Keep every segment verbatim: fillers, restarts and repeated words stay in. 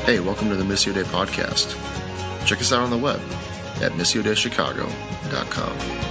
Hey, welcome to the Missio Day podcast. Check us out on the web at missio day chicago dot com.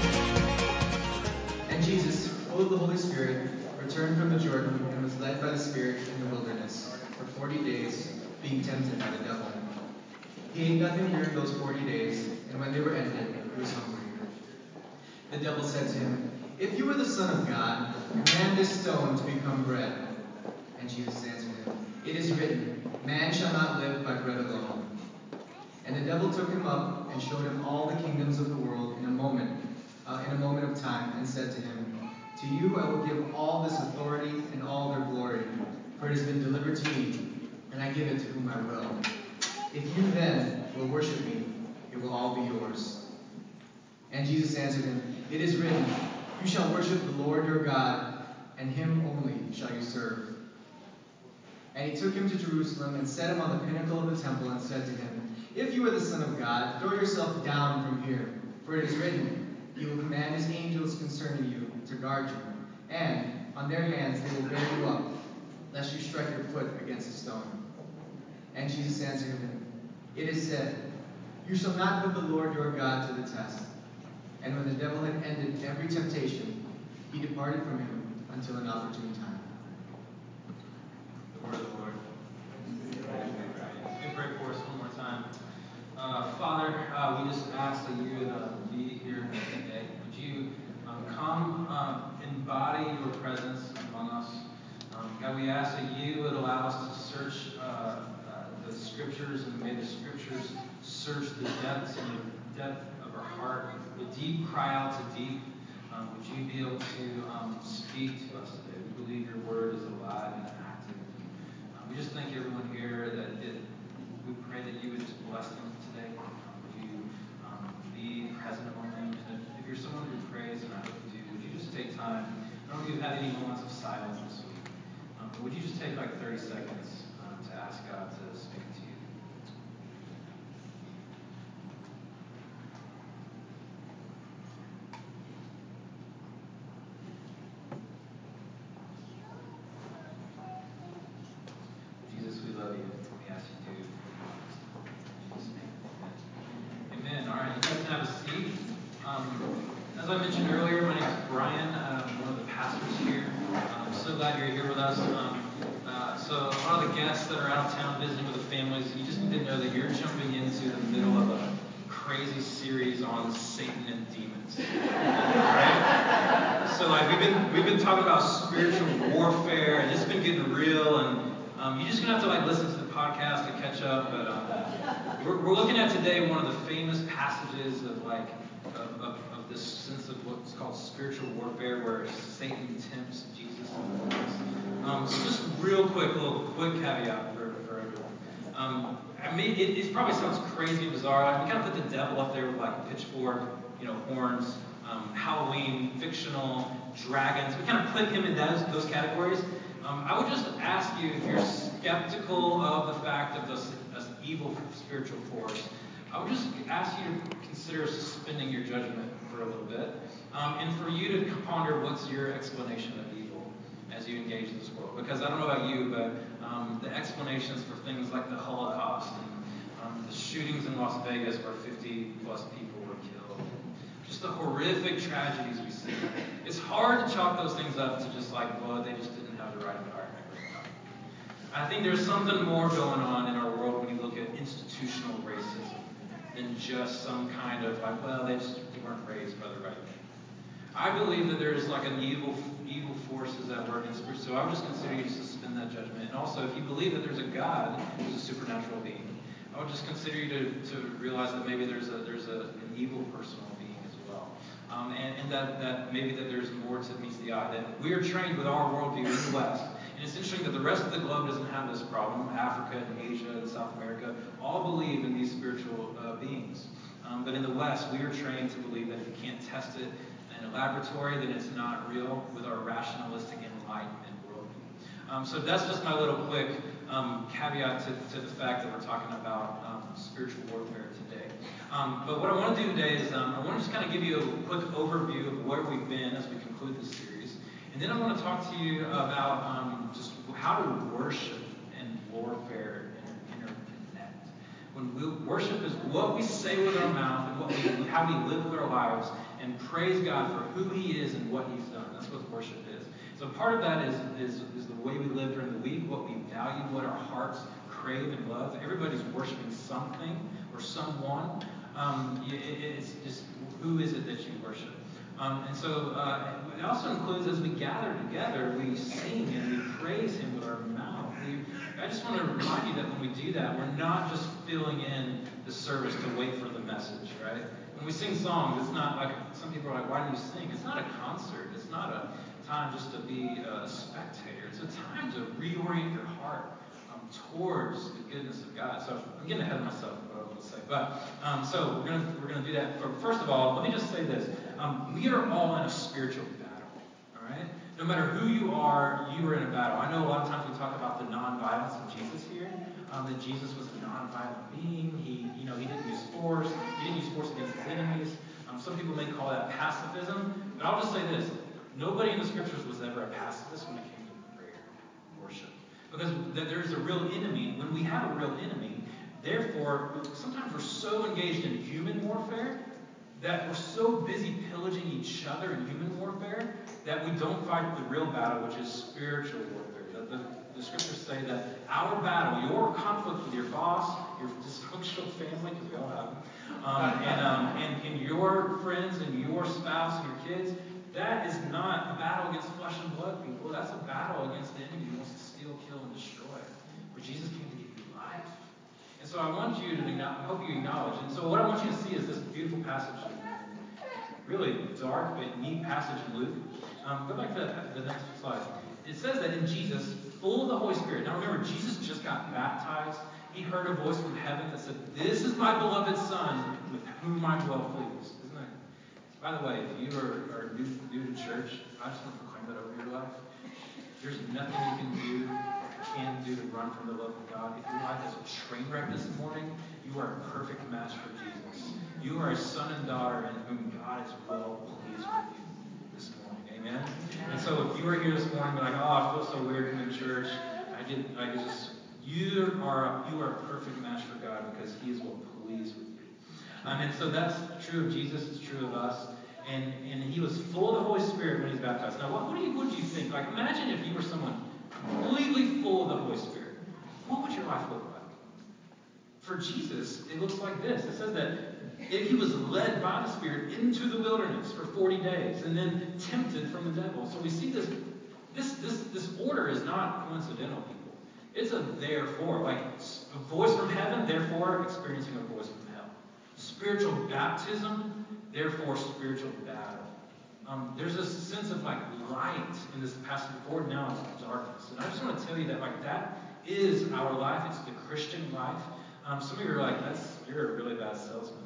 And Jesus, full of the Holy Spirit, returned from the Jordan and was led by the Spirit in the wilderness for forty days, being tempted by the devil. He ate nothing during those forty days, and when they were ended, he was hungry. The devil said to him, "If you are the Son of God, command this stone to become bread." And Jesus answered him, "It is written, man shall not live by bread alone." And the devil took him up and showed him all the kingdoms of the world in a moment, uh, in a moment of time, and said to him, "To you I will give all this authority and all their glory, for it has been delivered to me, and I give it to whom I will. If you then will worship me, it will all be yours." And Jesus answered him, "It is written, you shall worship the Lord your God, and him only shall you serve." And he took him to Jerusalem and set him on the pinnacle of the temple and said to him, "If you are the Son of God, throw yourself down from here, for it is written, he will command his angels concerning you to guard you, and on their hands they will bear you up, lest you strike your foot against a stone." And Jesus answered him, "It is said, you shall not put the Lord your God to the test." And when the devil had ended every temptation, he departed from him until an opportune time. The word of the Lord. Let me pray for us one more time. Uh, Father, uh, we just ask that you would uh, be here today. Would you um, come um, embody your presence among us? Um, God, we ask that you would allow us to search uh, uh, the Scriptures, and may the Scriptures search the depths and the depth of our heart. The deep cry out to deep. Um, would you be able to um, speak to us today? We believe your word is alive and active. Um, we just thank everyone here that it, we pray that you would just bless them today. Um, would you um, be present among them? And if, if you're someone who prays, and I hope you do, would you just take time? I don't know if you've had any moments of silence this week. Um, but would you just take like thirty seconds um, to ask God to speak to you? Jesus, we love you. We ask you to. In Jesus' name. Amen. Amen. All right, you guys can have a seat. Um, as I mentioned earlier, my name is Brian. I'm one of the pastors here. I'm so glad you're here with us. Um, uh, so a lot of the guests that are out of town visiting with the families, you just need to know that you're jumping into the middle of a crazy series on Satan and demons. Right? So like we've been we've been talking about spiritual warfare, and it's been getting real, and um, you're just gonna have to like listen to the podcast to catch up. But um, we're, we're looking at today one of the famous passages of like of, of, of this sense of what's called spiritual warfare, where Satan tempts Jesus in the wilderness. Um, so just real quick, little quick caveat for, for everyone. Um, I mean, it, it probably sounds crazy and bizarre. Like we kind of put the devil up there with like a pitchfork, you know, horns, um, Halloween, fictional, dragons. We kind of put him in those those categories. Um, I would just ask you, if you're skeptical of the fact of this, this evil spiritual force, I would just ask you to consider suspending your judgment for a little bit, um, and for you to ponder what's your explanation of evil as you engage this world. Because I don't know about you, but um, the explanations for things like the Holocaust and um, the shootings in Las Vegas where fifty plus people were killed, just the horrific tragedies we see. It's hard to chalk those things up to just like, well, they just didn't have the right environment. I think there's something more going on in our world when you look at institutional racism than just some kind of like, well, they just weren't raised by the right thing. I believe that there's like an evil evil forces at work in spirit, so I would just consider you to suspend that judgment. And also, if you believe that there's a God who's a supernatural being, I would just consider you to, to realize that maybe there's a there's a, an evil personal being as well. Um, and, and that, that maybe that there's more to meets the eye. That we are trained with our worldview in the West. And it's interesting that the rest of the globe doesn't have this problem. Africa and Asia and South America all believe in these spiritual uh, beings. Um, but in the West, we are trained to believe that if you can't test it in a laboratory, then it's not real with our rationalistic enlightenment worldview. Um, so that's just my little quick um, caveat to, to the fact that we're talking about um, spiritual warfare today. Um, but what I want to do today is um, I want to just kind of give you a quick overview of where we've been as we conclude this series. And then I want to talk to you about um, just how to worship and warfare inter, inter, what we say with our mouth and what we, how we live with our lives and praise God for who He is and what He's done. That's what worship is. So part of that is, is, is the way we live during the week, what we value, what our hearts crave and love. Everybody's worshiping something or someone. Um, it, it's just, who is it that you worship? Um, and so uh, it also includes, as we gather together, we sing and we praise Him with our mouth. We, I just want to remind you that when we do that, we're not just filling in the service to wait for the message, right? When we sing songs, it's not like, some people are like, why do you sing? It's not a concert. It's not a time just to be a spectator. It's a time to reorient your heart um, towards the goodness of God. So I'm getting ahead of myself, what I was going to say. But um, so we're going we're gonna do that. But first of all, let me just say this. Um, we are all in a spiritual battle, all right? No matter who you are, you are in a battle. I know a lot of times we talk about the non-violence of Jesus here, um, that Jesus was a non-violent being. He, you know, he didn't use force. He didn't use force against his enemies. Um, some people may call that pacifism. But I'll just say this. Nobody in the Scriptures was ever a pacifist when it came to prayer, worship. Because there's a real enemy. When we have a real enemy, therefore, sometimes we're so engaged in human warfare that we're so busy pillaging each other in human warfare that we don't fight the real battle, which is spiritual warfare. The, the, the Scriptures say that our battle, your conflict with your boss, your dysfunctional family, because we all have them, um, and, um, and, and your friends and your spouse and your kids, that is not a battle against flesh and blood, people. That's a battle against the enemy who wants to steal, kill, and destroy. Where Jesus came to give you life. And so I want you to, I hope you acknowledge. And so what I want you to see is this beautiful passage, really dark but neat passage in Luke. Um, go back to the, the next slide. It says that in Jesus, full of the Holy Spirit. Now remember, Jesus just got baptized. He heard a voice from heaven that said, "This is my beloved Son, with whom I'm well pleased." Isn't that? By the way, if you are, are new, new to church, I just want to proclaim that over your life. There's nothing you can do or can do to run from the love of God. If your life is a train wreck this morning, you are a perfect match for Jesus. You are a son and daughter in whom God is well pleased with you this morning. Amen? And so if you are here this morning like, oh, I feel so weird coming to church, I get, I get just, you are, you are a perfect match for God because He is well pleased with you. Um, and so that's true of Jesus, it's true of us. And and He was full of the Holy Spirit when He was baptized. Now, what, what, do you, what do you think? Like, imagine if you were someone completely full of the Holy Spirit. What would your life look like? For Jesus, it looks like this. It says that He was led by the Spirit into the wilderness for forty days and then tempted from the devil. So we see this, this, this, this order is not coincidental, people. It's a therefore. Like, a voice from heaven, therefore experiencing a voice from hell. Spiritual baptism, therefore spiritual battle. Um, there's this sense of like light in this passage before, now it's darkness. And I just want to tell you that like that is our life. It's the Christian life. Um, some of you are like, that's you're a really bad salesman.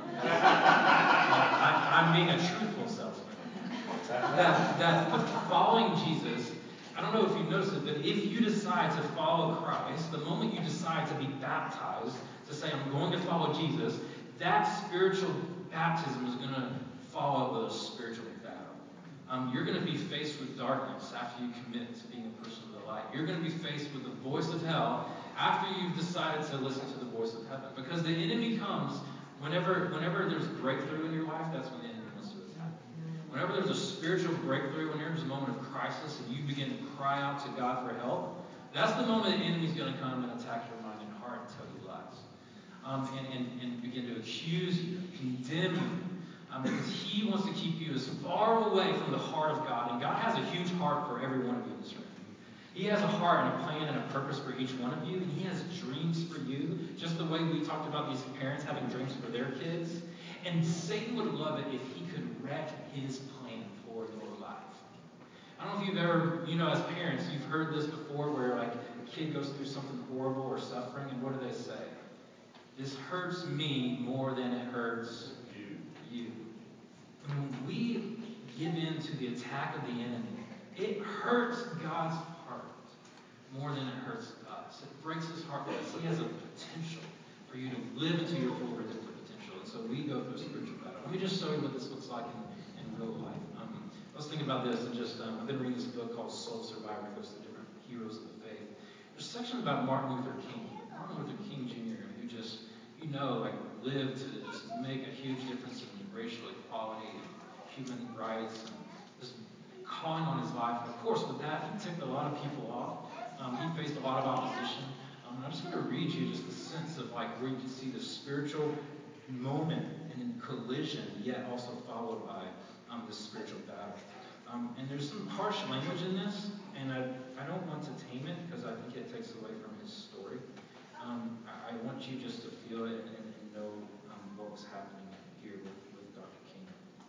I, I'm being a truthful salesman. That, that with following Jesus, I don't know if you've noticed it, but if you decide to follow Christ, the moment you decide to be baptized, to say, I'm going to follow Jesus, that spiritual baptism is going to follow with a spiritual battle. Um, you're going to be faced with darkness after you commit to being a person of the light. You're going to be faced with the voice of hell after you've decided to listen to the voice of heaven. Because the enemy comes whenever, whenever there's breakthrough in your life, that's when the enemy wants to attack. Whenever there's a spiritual breakthrough, whenever there's a moment of crisis and you begin to cry out to God for help, that's the moment the enemy's going to come and attack your mind and heart and tell you lies. Um, and, and, and begin to accuse you, condemn you, um, because he wants to keep you as far away from the heart of God. And God has a huge heart for every one of you in this room. He has a heart and a plan and a purpose for each one of you. And He has dreams for you, just the way we talked about these parents having dreams for their kids. And Satan would love it if he could wreck his plan for your life. I don't know if you've ever, you know, as parents, you've heard this before where like a kid goes through something horrible or suffering, and what do they say? This hurts me more than it hurts you. you. And when we give in to the attack of the enemy, it hurts God's heart more than it hurts us. It breaks His heart because He has a potential for you to live into your full redemptive potential. And so we go through a spiritual battle. Let me just show you what this looks like in, in real life. Um, let's think about this. And just um, I've been reading this book called Soul Survivor. It goes through different heroes of the faith. There's a section about Martin Luther King. Martin Luther King Junior, who just, you know, like lived to just make a huge difference in racial equality and human rights and just calling on his life. And of course, with that, he ticked a lot of people off. Um, he faced a lot of opposition. Um, and I'm just going to read you just the sense of like where you can see the spiritual moment and collision, yet also followed by um, this spiritual battle. Um, and there's some harsh language in this, and I, I don't want to tame it because I think it takes away from his story. Um, I, I want you just to feel it and, and, and know um, what was happening here with, with Doctor King.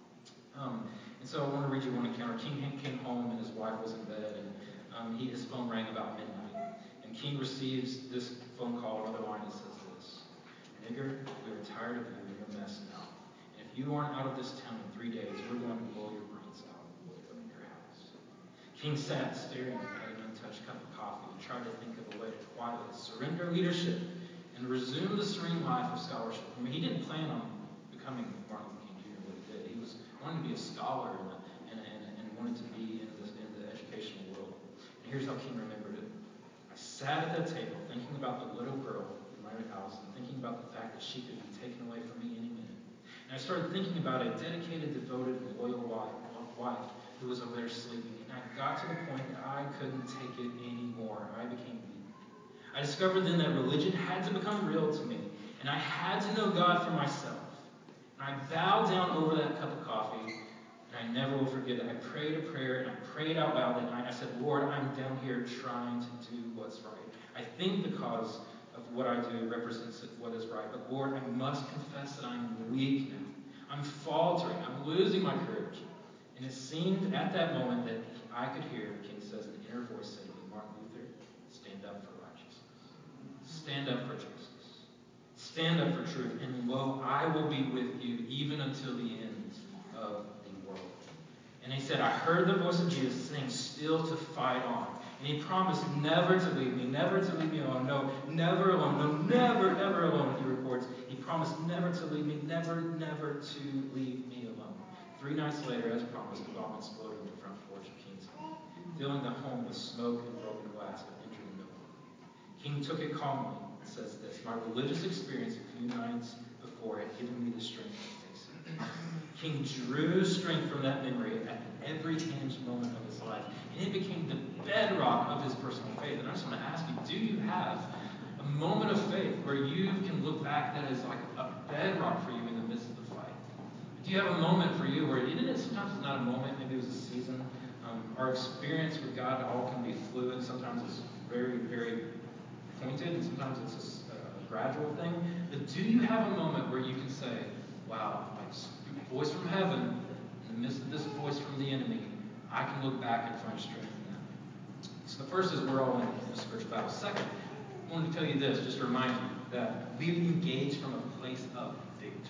Um, and so I want to read you one encounter. King came home and his wife was in bed, and um, he, his phone rang about midnight. And King receives this phone call, another line that says this: "Nigger, we are tired of you and your mess now. And if you aren't out of this town in three days, we're going to blow your brains out from your house." King sat staring at an untouched cup of coffee and tried to think of a way to quietly surrender leadership and resume the serene life of scholarship. I mean, he didn't plan on becoming Martin Luther King Junior what he did. He was wanted to be a scholar and, a, and, and, and wanted to be in the, in the educational world. And here's how King remembered it. "I sat at that table thinking about the little girl in my house and thinking about the fact that she could be taken away from me any minute. And I started thinking about a dedicated, devoted, and loyal wife, wife who was over there sleeping. And I got to the point that I couldn't take it anymore. I became weak. I discovered then that religion had to become real to me, and I had to know God for myself. And I bowed down over that cup of coffee, and I never will forget that. I prayed a prayer, and I prayed out loud that night. I said, Lord, I'm down here trying to do what's right. I think the cause of what I do represents what is right. But Lord, I must confess that I'm weak now. I'm faltering. I'm losing my courage." And it seemed at that moment that I could hear, King says, an inner voice say to me, "Martin Luther, stand up for righteousness. Stand up for justice. Stand up for truth. And lo, I will be with you even until the end of the world." And he said, "I heard the voice of Jesus saying still to fight on. And he promised never to leave me, never to leave me alone. No, never alone. No, never, ever alone," he records. He promised never to leave me, never, never to leave me alone. Three nights later, as promised, the bomb exploded on the front porch of King's home, filling the home with smoke and broken glass, but injuring no one. King took it calmly and says this: "My religious experience a few nights before had given me the strength to face it." King drew strength from that memory at every hinged moment of his life, and it became the bedrock of his personal faith. And I just want to ask you, do you have a moment of faith where you can look back that is like a bedrock for you in the midst of the fight? Do you have a moment for you where, even if sometimes it's not a moment, maybe it was a season? Um, our experience with God all can be fluid. Sometimes it's very, very pointed, and sometimes it's a, a gradual thing. But do you have a moment where you can say, wow, like voice from heaven, in the midst of this voice from the enemy, I can look back and find strength in that? So the first is we're all in a spiritual battle. Second, I wanted to tell you this, just to remind you that we engage from a place of victory.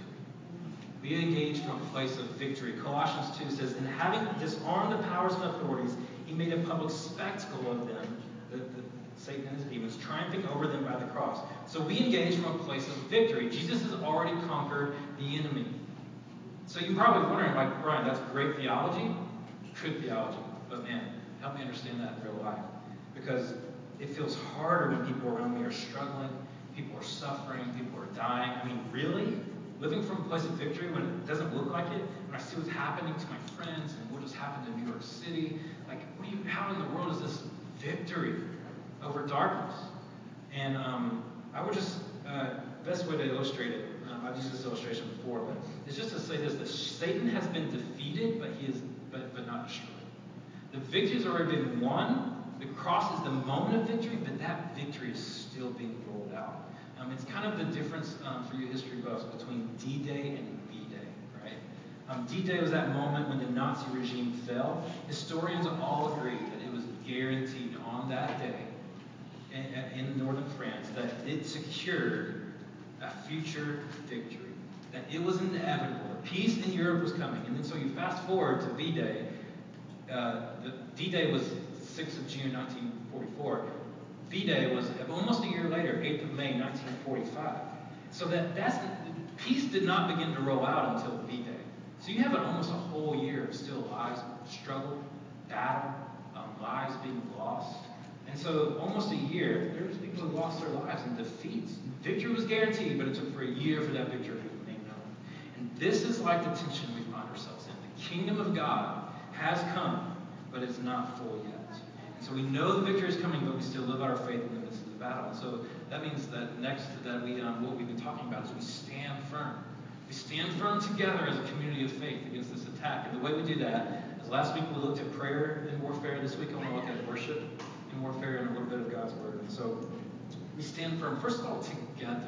We engage from a place of victory. Colossians two says, "And having disarmed the powers and authorities, he made a public spectacle of them," the, the, Satan and his demons, "triumphing over them by the cross." So we engage from a place of victory. Jesus has already conquered the enemy. So you're probably wondering, like, Brian, that's great theology? Good theology. But man, help me understand that in real life. Because it feels harder when people around me are struggling, people are suffering, people are dying. I mean, really? Living from a place of victory when it doesn't look like it, when I see what's happening to my friends and what just happened in New York City, like, what do you, how in the world is this victory over darkness? And um, I would just, uh, best way to illustrate it, um, I've used this illustration before, but it's just to say this, that Satan has been defeated, but he is, but, but not destroyed. The victory has already been won. The cross is the moment of victory, but that victory is still being rolled out. Um, it's kind of the difference um, for you history buffs between D-Day and V-Day, right? Um, D-Day was that moment when the Nazi regime fell. Historians all agree that it was guaranteed on that day in, in northern France that it secured a future victory, that it was inevitable. The peace in Europe was coming. And then so you fast forward to V-Day. Uh, the D-Day was sixth of June nineteen forty-four. V-Day was almost a year later, eighth of May nineteen forty-five. So that that's peace did not begin to roll out until V-Day. So you have an, almost a whole year of still lives, struggle, battle, um, lives being lost. And so almost a year, there's people who lost lost their lives in defeats. Victory was guaranteed, but it took for a year for that victory to be made known. And this is like the tension we find ourselves in. The kingdom of God has come, but it's not full yet. And so we know the victory is coming, but we still live out our faith in the midst of the battle. And so that means that next that we um, what we've been talking about is we stand firm. We stand firm together as a community of faith against this attack. And the way we do that is last week we looked at prayer and warfare. This week I want to look at worship and warfare and a little bit of God's word. And so we stand firm, first of all, together.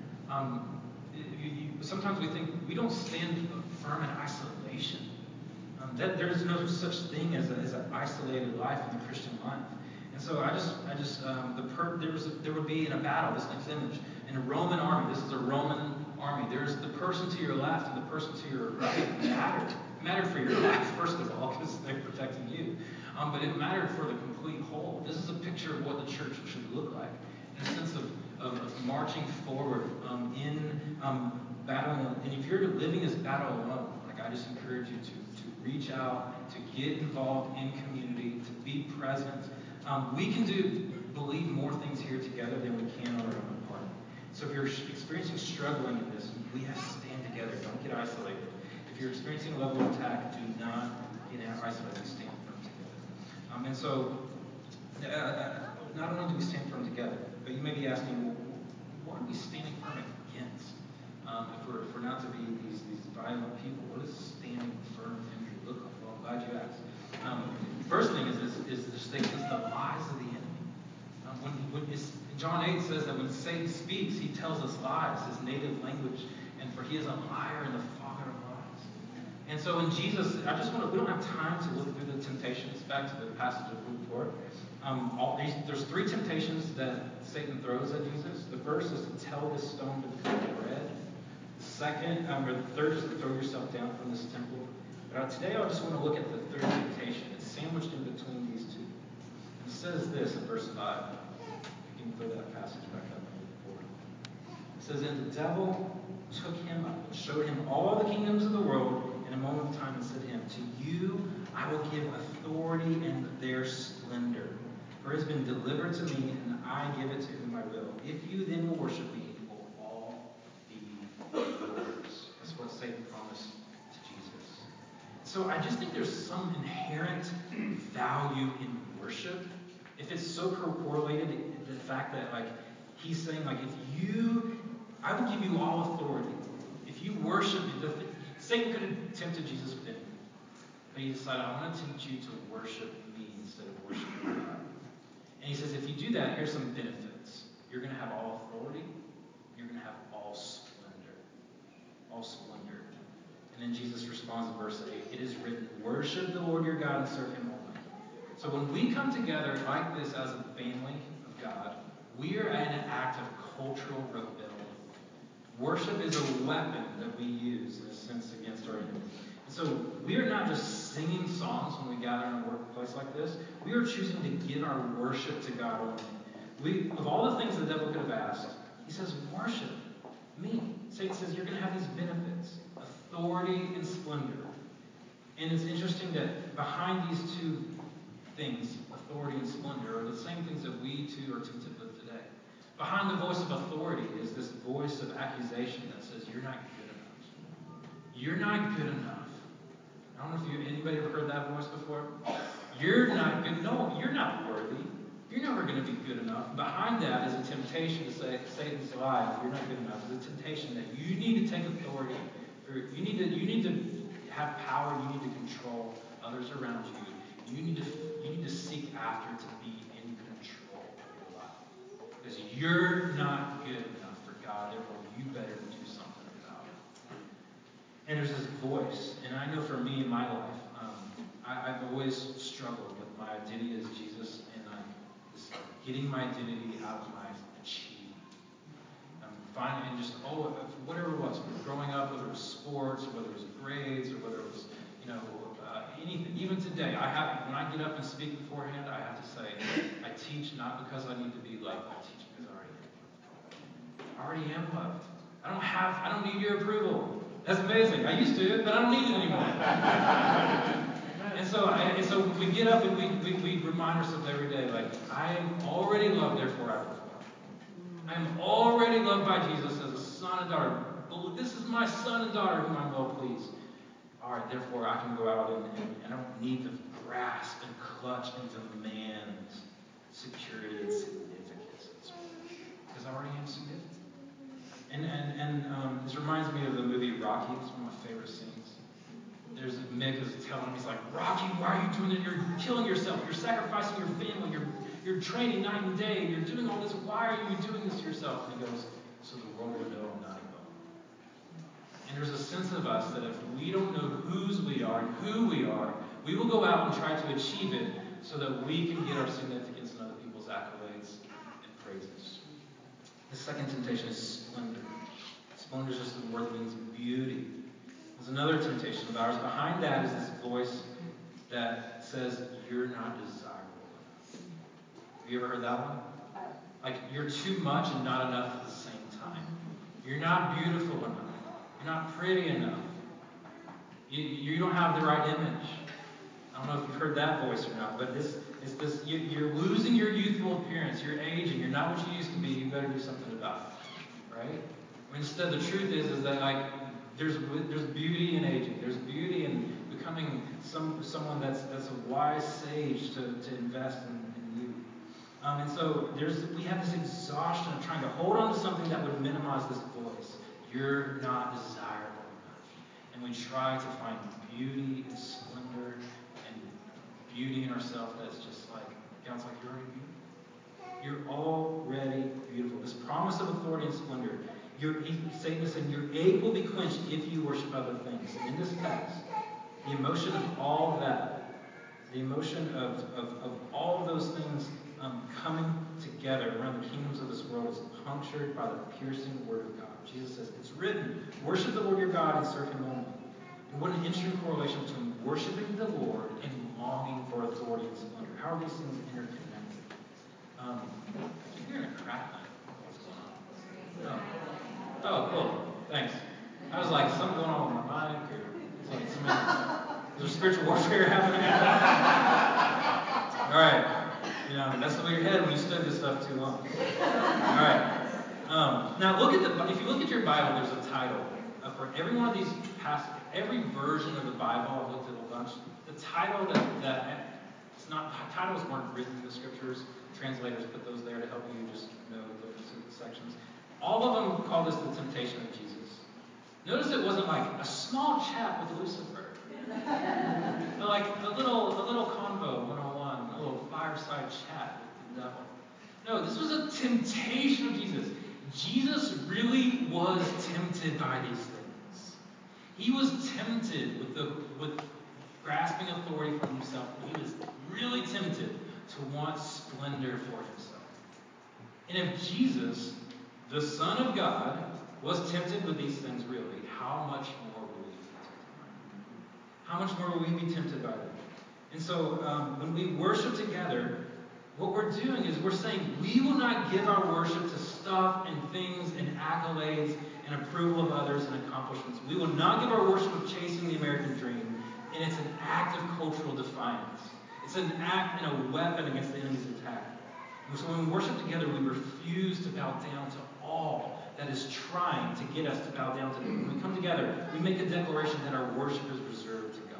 Um, you, you, sometimes we think we don't stand firm in isolation. Um, that there's no such thing as, a, as an isolated life in the Christian life. And so I just, I just, um, the per, there was, a, there would be in a battle. This next image in a Roman army. This is a Roman army. There's the person to your left and the person to your right mattered. It mattered for your life, first of all, because they're protecting you. Um, but it mattered for the complete whole. This is a picture of what the church should look like, in a sense of, of, of marching forward um, in um, battle. And if you're living this battle alone, like I just encourage you to, to reach out, to get involved in community, to be present. Um, we can do, believe more things here together than we can on our own apart. So if you're experiencing struggling in this, we have to stand together. Don't get isolated. If you're experiencing a level of attack, do not get isolated. Stand firm together. Um, and so, uh, uh, not only do we stand firm together, but you may be asking, well, what are we standing firm against? Um, if, we're, if we're not to be these, these violent people, what does standing firm imagery look like? Well, I'm glad you asked. Um, first thing is, is, is to stay against the lies of the enemy. Um, when, when John eight says that when Satan speaks, he tells us lies, his native language, and for he is a liar and the father of lies. And so in Jesus, I just want to, we don't have time to look through the temptations, back to the passage of Luke four. Um, all these, there's three temptations that Satan throws at Jesus. The first is to tell this stone to become bread. The second, um, or the third is to throw yourself down from this temple. But uh, today I just want to look at the third temptation. It's sandwiched in between these two. And it says this in verse five. You can throw that passage back up in Luke four. It says, and the devil took him up and showed him all the kingdoms of the world in a moment of time and said to him, to you I will give authority and their splendor. For it has been delivered to me, and I give it to whom I will. If you then will worship me, it will all be yours. That's what Satan promised to Jesus. So I just think there's some inherent value in worship. If it's so correlated, the fact that like he's saying, like, if you, I will give you all authority. If you worship me, the th- Satan could have tempted Jesus with anything. But he decided, I want to teach you to worship me instead of worshiping God. And he says, if you do that, here's some benefits. You're going to have all authority. You're going to have all splendor. All splendor. And then Jesus responds in verse eight. It is written, worship the Lord your God and serve him only. So when we come together like this as a family of God, we are in an act of cultural rebellion. Worship is a weapon that we use, in a sense, against our enemy. So we are not just singing songs when we gather in a workplace like this. We are choosing to give our worship to God only. We, of all the things the devil could have asked, he says, worship me. Satan says, you're going to have these benefits, authority and splendor. And it's interesting that behind these two things, authority and splendor, are the same things that we too are tempted with today. Behind the voice of authority is this voice of accusation that says, you're not good enough. You're not good enough. I don't know if you anybody ever heard that voice before. You're not good. No, you're not worthy. You're never going to be good enough. Behind that is a temptation to say Satan's lie. If you're not good enough, is a temptation that you need to take authority. You need to you need to have power. You need to control others around you. You need to you need to seek after to be in control of your life because you're not good enough for God. Therefore, you better do something about it. And there's this voice, and I know for me in my life, um, I, I've always struggled with my identity as Jesus, and like this, getting my identity out of my achievement. Um, finding and just oh, whatever it was, growing up, whether it was sports, or whether it was grades, or whether it was you know uh, anything. Even today, I have when I get up and speak beforehand, I have to say I teach not because I need to be loved, I teach because I already am. I already am loved. I don't have. I don't need your approval. That's amazing. I used to, but I don't need it anymore. and so, and so we get up and we, we, we remind ourselves every day, like, I am already loved, therefore I perform. I am already loved by Jesus as a son and daughter. This is my son and daughter whom I'm well pleased. All right, therefore I can go out and, and I don't need to grasp and clutch and demand security and significance because I already am significant. And and and um, this reminds me of the movie Rocky. It's one of my favorite scenes. There's Mick is telling him, he's like, Rocky, why are you doing it? You're killing yourself. You're sacrificing your family. You're you're training night and day. You're doing all this. Why are you doing this to yourself? And he goes, so the world will know I'm not alone. And there's a sense of us that if we don't know whose we are and who we are, we will go out and try to achieve it so that we can get our significance in other people's accolades and praises. The second temptation is splendor. Splendor is just the word that means beauty. There's another temptation of ours. Behind that is this voice that says, you're not desirable enough. Have you ever heard that one? Like, you're too much and not enough at the same time. You're not beautiful enough. You're not pretty enough. You, you don't have the right image. I don't know if you've heard that voice or not, but this is this. You, you're losing your youthful appearance. You're aging. You're not what you used to be. You better do something about it, right? Instead, the truth is, is that like there's there's beauty in aging. There's beauty in becoming some someone that's that's a wise sage to, to invest in, in you. Um, and so there's we have this exhaustion of trying to hold on to something that would minimize this voice. You're not desirable enough. And we try to find beauty and splendor and beauty in ourselves that's just like, God's like, you're already beautiful. You're already beautiful. This promise of authority and splendor. Your, Satan is saying your ache will be quenched if you worship other things. And in this text, the emotion of all of that, the emotion of, of, of all of those things um, coming together around the kingdoms of this world is punctured by the piercing word of God. Jesus says, it's written, worship the Lord your God and serve him only. And what an interesting correlation between worshiping the Lord and longing for authority and splendor. How are these things interconnected? Um, I'm hearing a crackling. What's going on? Oh. oh, cool. Thanks. I was like, something going on with my mic, or it's like somebody, is there spiritual warfare happening? All right. You know, that's the way your head when you study this stuff too long. All right. Um, now look at the. If you look at your Bible, there's a title uh, for every one of these passages. Every version of the Bible, I've looked at a bunch. The title that that it's not titles weren't written in the scriptures. Translators put those there to help you just know the different sections. All of them call this the temptation of Jesus. Notice it wasn't like a small chat with Lucifer. But like a little a little convo one oh one, a little fireside chat with the devil. No, this was a temptation of Jesus. Jesus really was tempted by these things. He was tempted with the with grasping authority for himself. He was really tempted to want splendor for himself. And if Jesus, the Son of God, was tempted with these things really, how much more will we be tempted by them? How much more will we be tempted by them? And so um, when we worship together, what we're doing is we're saying we will not give our worship to stuff and things and accolades and approval of others and accomplishments. We will not give our worship of chasing the American dream, and it's an act of cultural defiance. It's an act and a weapon against the enemy's attack. And so when we worship together, we refuse to bow down to all that is trying to get us to bow down to them. When we come together, we make a declaration that our worship is reserved to God.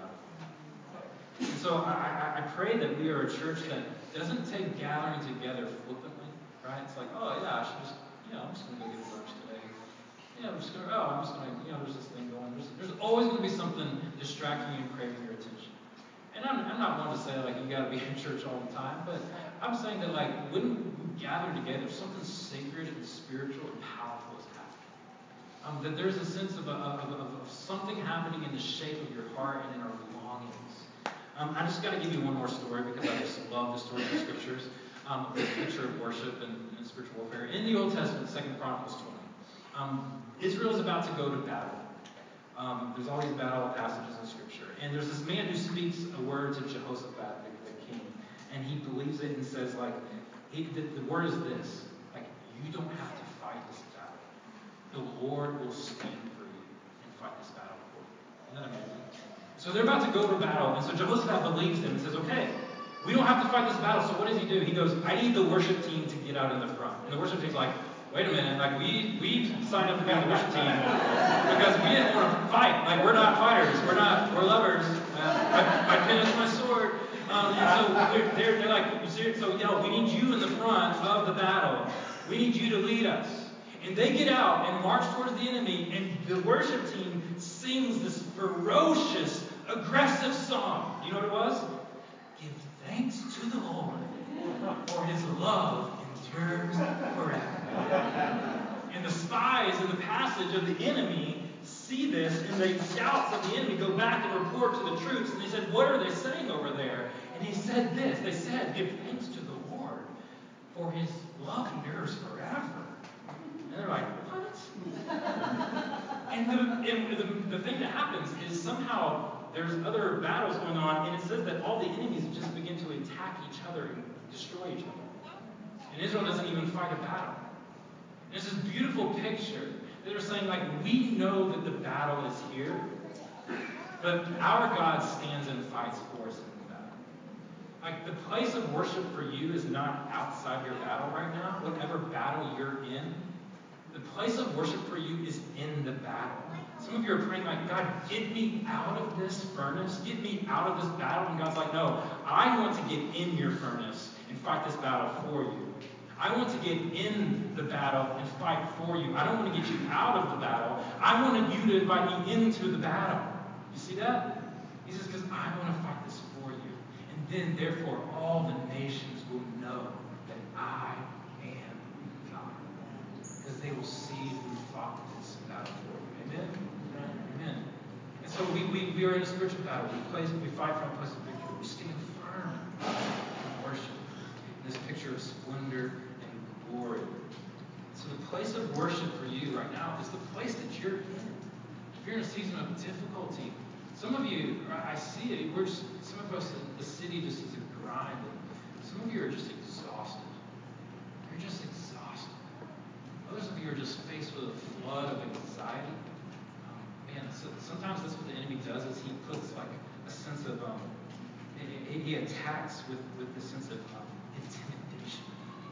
And so I, I, I pray that we are a church that doesn't take gathering together flippantly, right? It's like, oh yeah, I should just, you know, I'm just going to go get lunch today. Yeah, I'm just going to, oh, I'm just going to, you know, there's this thing going. There's, there's always going to be something distracting you and craving your attention. And I'm, I'm not one to say, like, you got to be in church all the time, but I'm saying that, like, when we gather together, something sacred and spiritual and powerful is happening. Um, that there's a sense of, a, of, of, of something happening in the shape of your heart and in our longings. Um, I just got to give you one more story because I just love the stories of the scriptures. Um, this picture of worship and, and spiritual warfare. In the Old Testament, Second Chronicles twenty, um, Israel is about to go to battle. Um, there's all these battle passages in Scripture. And there's this man who speaks a word to Jehoshaphat, the, the king. And he believes it and says, like, he, the, the word is this. Like, you don't have to fight this battle. The Lord will stand for you and fight this battle for you. Isn't that amazing? So they're about to go to battle. And so Jehoshaphat believes him and says, okay, we don't have to fight this battle. So what does he do? He goes, I need the worship team to get out in the front. And the worship team's like, wait a minute, like we we signed up to be on the worship team because we didn't want to fight. Like we're not fighters, we're not, we're lovers. Uh, I, I finished my sword. Um, and so we're, they're, they're like, so yo, we need you in the front of the battle. We need you to lead us. And they get out and march towards the enemy, and the worship team sings this ferocious, aggressive song. You know what it was? Give thanks to the Lord, for his love endures forever. And the spies in the passage of the enemy see this, and the shouts of the enemy go back and report to the troops. And they said, what are they saying over there? And he said this. They said, give thanks to the Lord, for his love endures forever. And they're like, what? And, the, and the, the thing that happens is somehow there's other battles going on, and it says that all the enemies just begin to attack each other and destroy each other. And Israel doesn't even fight a battle. And it's this beautiful picture. They're saying, like, we know that the battle is here, but our God stands and fights for us in the battle. Like, the place of worship for you is not outside your battle right now, whatever battle you're in. The place of worship for you is in the battle. Some of you are praying like, God, get me out of this furnace. Get me out of this battle. And God's like, no, I want to get in your furnace and fight this battle for you. I want to get in the battle and fight for you. I don't want to get you out of the battle. I want you to invite me into the battle. You see that? He says, because I want to fight this for you. And then, therefore, all the nations will know that I am God. Because they will see who fought this battle for you. Amen? Amen. And so we, we, we are in a spiritual battle. We, place, we fight from a place of victory. We stand firm in worship. In this picture of splendor and glory. So the place of worship for you right now is the place that you're in. If you're in a season of difficulty, some of you, I see it, we're just, some of us, the city just is a grind. And some of you are just exhausted. You're just exhausted. Others of you are just faced with a flood of anxiety. Um, man, so sometimes that's what the enemy does is he puts like a sense of, um, he, he attacks with, with the sense of um, intimidation.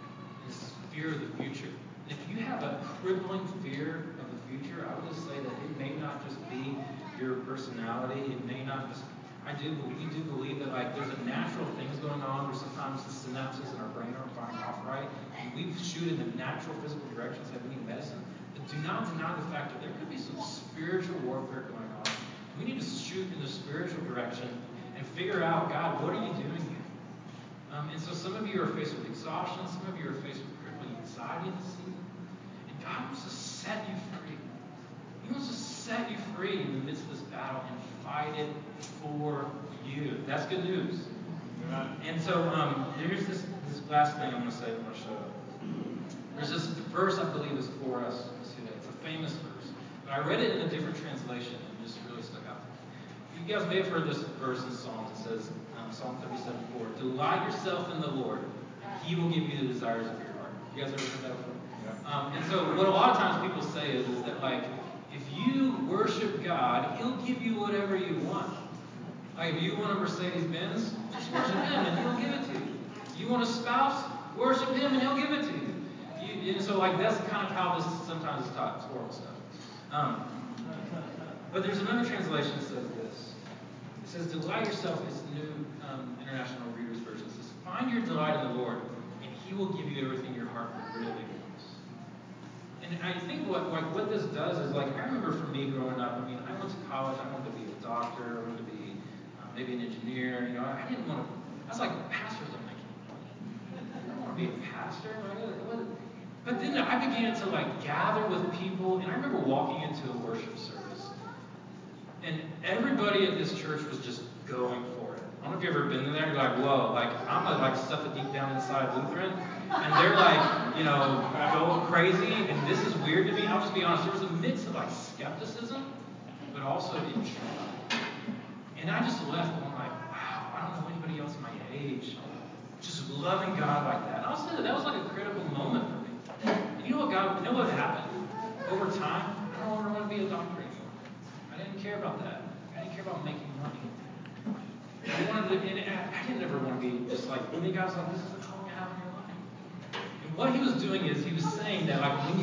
This fear of the future. And if you have a crippling fear of the future, I would just say that it may not just be your personality. It may not just, I do, we do believe that like there's a natural things going on where sometimes the synapses in our brain aren't firing off right. And we shoot in the natural physical directions like we need medicine. But do not deny the fact that there could be some spiritual warfare going on. We need to shoot in the spiritual direction and figure out, God, what are you doing here? Um, and so some of you are faced with exhaustion. Some of you are faced with crippling anxiety in this season. And God wants to set you free. He wants to set you free in the midst of this battle and fight it for you. That's good news. Yeah. And so um, there's this, this last thing I'm going to say before I shut up. There's this verse I believe is for us today. It's a famous verse. But I read it in a different translation and it just really stuck out to me. You guys may have heard this verse in Psalms. It says, um, Psalm thirty-seven four, delight yourself in the Lord, and he will give you the desires of your heart. You guys ever heard that before? Yeah. Um, and so what a lot of times people say is, is that like, if you worship God, he'll give you whatever you want. Like if you want a Mercedes Benz, just worship him and he'll give it to you. You want a spouse, worship him and he'll give it to you. you and so like that's kind of how this sometimes is taught. It's horrible stuff. Um, but there's another translation that says this. It says, delight yourself, is the New um, International Reader's Version. It says, find your delight in the Lord, and he will give you everything your heart really wants. And I think what like what this does is, like, I remember for me growing up, I mean, I went to college, I wanted to be a doctor, I wanted to be uh, maybe an engineer, you know, I didn't want to, I was like, pastors don't make any money. I don't want to be a pastor. Like, but then I began to, like, gather with people, and I remember walking into a worship service, and everybody at this church was just going for it. I don't know if you've ever been there. You're like, whoa, like I'm a, like stuff it deep down inside Lutheran, and they're like, you know, going crazy, and this is weird to me. I'll just be honest. There was a mix of like skepticism, but also intrigue. And I just left going like, wow, I don't know anybody else my age just loving God like that. And I'll say that that was like a critical moment for me. And you know what God? You know what happened? Over time, I don't want to be a doctor anymore. I didn't care about that. I didn't care about making money. I wanted to, and I didn't ever want to be just like, and then God's like, this is the calling I have in your life. And what he was doing is he was saying that like when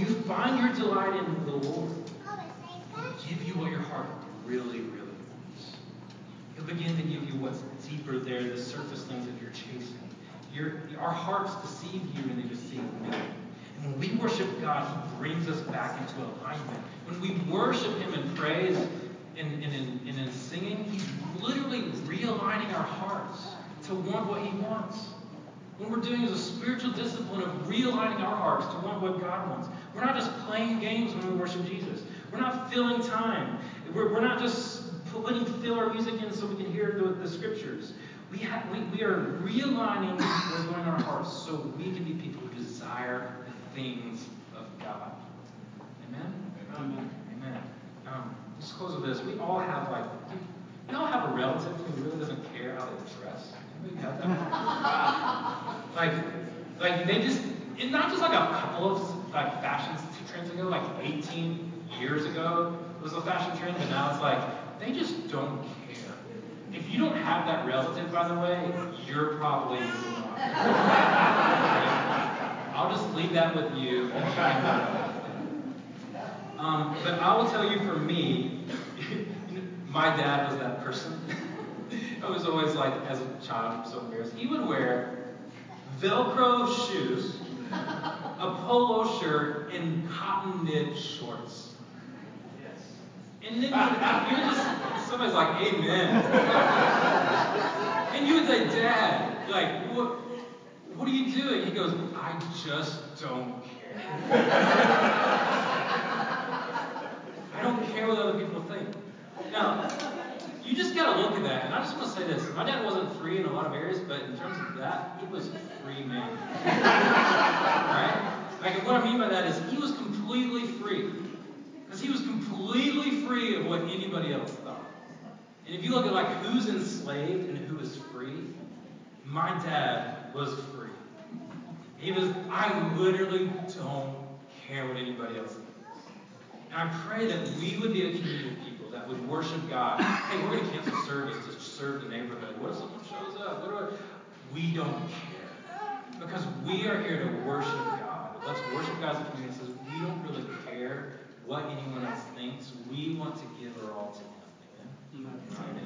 hearts deceive you and they deceive me. And when we worship God, He brings us back into alignment. When we worship Him in praise and, and, in, and in singing, He's literally realigning our hearts to want what He wants. What we're doing is a spiritual discipline of realigning our hearts to want what God wants. We're not just playing games when we worship Jesus. We're not filling time. We're, we're not just putting filler music in so we can hear the, the scriptures. We, have, we, we are realigning what's going on in our hearts so we can be people who desire the things of God. Amen? Amen. Amen. Um, let's close with this. We all have like, we all have a relative who really doesn't care how they dress. Anybody have that? like, like they just, and not just like a couple of like fashion trends ago, like eighteen years ago was a fashion trend, but now it's like they just don't care. If you don't have that relative, by the way, you're probably the one. I'll just leave that with you. Um, but I will tell you, for me, my dad was that person. I was always like, as a child, so embarrassed. He would wear Velcro shoes, a polo shirt, and cotton knit shorts. And then you would just, somebody's like, amen. And you would say, Dad, like, what, what are you doing? He goes, I just don't care. I don't care what other people think. Now, you just got to look at that. And I just want to say this. My dad wasn't free in a lot of areas, but in terms of that, he was a free man. Right? Like, what I mean by that is he was completely free. Because he was completely free of what anybody else thought. And if you look at like who's enslaved and who is free, my dad was free. He was, I literally don't care what anybody else thinks. And I pray that we would be a community of people that would worship God. Hey, we're going to cancel service to serve the neighborhood. What if someone shows up? What do I... We don't care. Because we are here to worship God. Let's worship God as a community that says we don't really care what anyone else thinks. We want to give our all to Him. Amen? Amen.